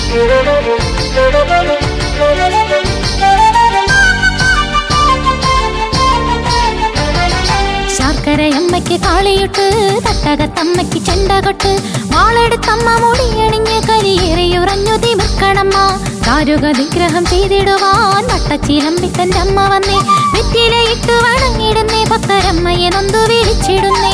ശർക്കരയമ്മയ്ക്ക് കാളിയിട്ട് തട്ടകത്തമ്മയ്ക്ക് ചെണ്ടകൊട്ട് വാളെടുത്തമ്മ മുടിയണിഞ്ഞ് കരിയേറിയുറഞ്ഞു തിമിർക്കണമ്മ കാരുക നിഗ്രഹം ചെയ്തിടുവാൻ വട്ടച്ചിലമ്പിത്തന്റെ അമ്മ വന്നേ വെറ്റിലയിട്ട് വണങ്ങിടുന്നേ ഭക്തരമ്മയെ നൊന്തു വിളിച്ചിടുന്നേ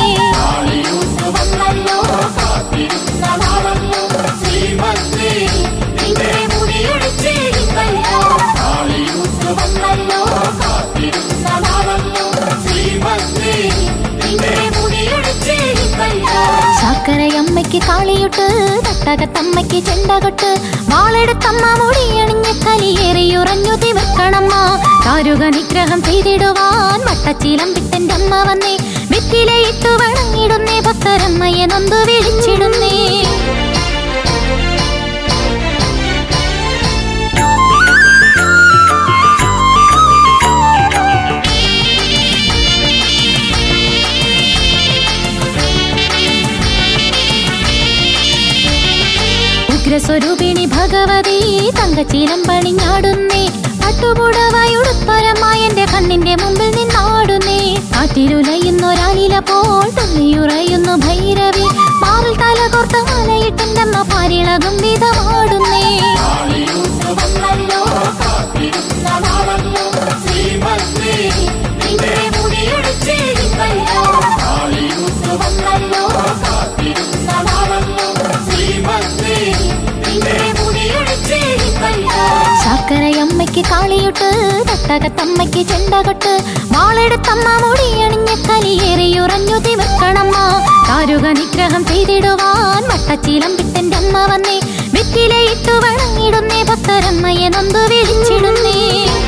ശർക്കരയമ്മയ്ക്ക് കാളിയിട്ട് തട്ടകത്തമ്മയ്ക്ക് ചെണ്ടകൊട്ട് വാളെടുത്തമ്മ മുടിയണിഞ്ഞ് കലിയേറിയുറഞ്ഞു തിമിർക്കണമ്മ കാരുക നിഗ്രഹം ചെയ്തിടുവാൻ വട്ടച്ചിലമ്പിത്തന്റെ അമ്മ വന്നേ വെറ്റിലയിട്ട് വണങ്ങിടുന്നേ ഭക്തരമ്മയെ നൊന്തു വിളിച്ചിടുന്നേ ഉഗ്രസ്വരൂപിണി ഭഗവതി തങ്കച്ചീലം പണിഞ്ഞാടുന്നേ പട്ടുപുടവയുടുപ്പരമായി എന്റെ കണ്ണിന്റെ മുമ്പിൽ നിന്നാടുന്നേ കാറ്റിലുലയുന്നൊരാലില പോൽ തുള്ളിയുറയുന്നു ഭൈരവി മാറിൽ തല കോർത്ത മലയിട്ടെന്റെ അമ്മ പാരിളകും വിധമാടുന്നേ ശർക്കരയമ്മയ്ക്ക് കാളിയിട്ട് തട്ടകത്തമ്മയ്ക്ക് ചെണ്ടകൊട്ട് വാളെടുത്തമ്മ മുടിയണിഞ്ഞ് കലിയേറിയുറഞ്ഞു തിമിർക്കണമ്മ കാരുക നിഗ്രഹം ചെയ്തിടുവാൻ വട്ടച്ചിലമ്പിത്തന്റെ അമ്മ വന്നേ വെറ്റിലയിട്ട് വണങ്ങിടുന്നേ ഭക്തരമ്മയെ നൊന്തു വിളിച്ചിടുന്നേ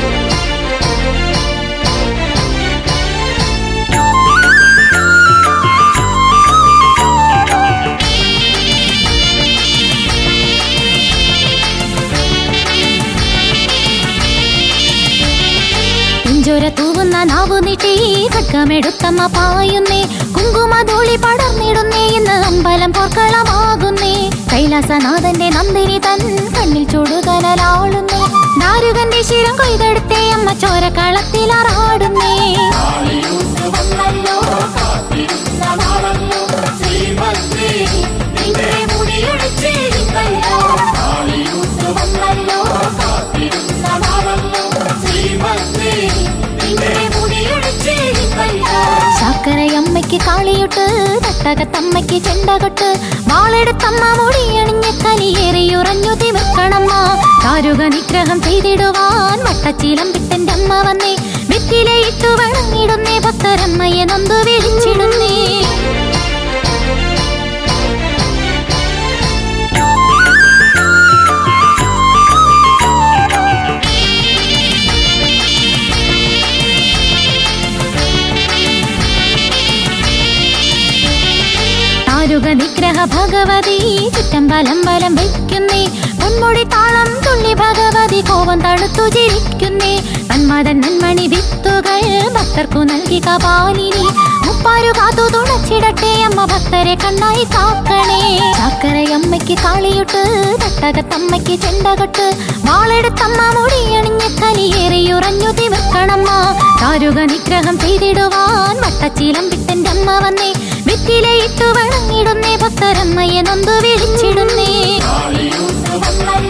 തൂവുന്ന നാവു നീട്ടി ഖഡ്ഗമെടുത്തമ്മ പായുന്നേ കുങ്കുമധൂളി പടർന്നിടുന്നേ ഇന്ന് അമ്പലം പോർക്കളമാകുന്നേ കൈലാസനാഥന്റെ നന്ദിനി തൻ കണ്ണിൽ ചൂടുകലാളുന്നേ നാരുകന്റെ ശിരം കൊയ്തെടുത്തേ അമ്മ ചോരക്കളത്തിലാറാടുന്നേ ശർക്കരയമ്മയ്ക്ക് കാളിയിട്ട് തട്ടകത്തമ്മയ്ക്ക് ചെണ്ടകൊട്ട് വാളെടുത്തമ്മ മുടിയണിഞ്ഞ് കലിയേറിയുറഞ്ഞു തിമിർക്കണമ്മ കാരുക നിഗ്രഹം ചെയ്തിടുവാൻ വട്ടച്ചിലമ്പിത്തന്റെ അമ്മ വന്നേ വെറ്റിലയിട്ട് വണങ്ങിടുന്നേ ഭക്തരമ്മയെ നൊന്തു വിളിച്ചിടുന്നേ നിഗ്രഹ ഭഗവതി ചുറ്റമ്പലം വലം വയ്ക്കുന്നേ പൊന്മുടി താളം തുള്ളി ഭഗവതി കോപം തടുത്തു ചിരിക്കുന്നേ നന്മതൻ നന്മണി വിത്തുകൾ ഭക്തർക്കു നൽകി കപാലിനി മുപ്പാരു കാത്തു തുണച്ചിടട്ടെ അമ്മ ഭക്തരെ കണ്ണായി കാക്കണേ ശർക്കരയമ്മയ്ക്ക് കാളിയിട്ട് തട്ടകത്തമ്മയ്ക്ക് ചെണ്ടകൊട്ട് വാളെടുത്തമ്മ മുടിയണിഞ്ഞ് കലിയേറിയുറഞ്ഞു തിമിർക്കണമ്മ കാരുക നിഗ്രഹം ചെയ്തിടുവാൻ വട്ടച്ചിലമ്പിത്തന്റെ അമ്മ വന്നേ വെറ്റിലയിട്ട് വണങ്ങിടുന്നേ ഭക്തരമ്മയെ നൊന്തു വിളിച്ചിടുന്നേ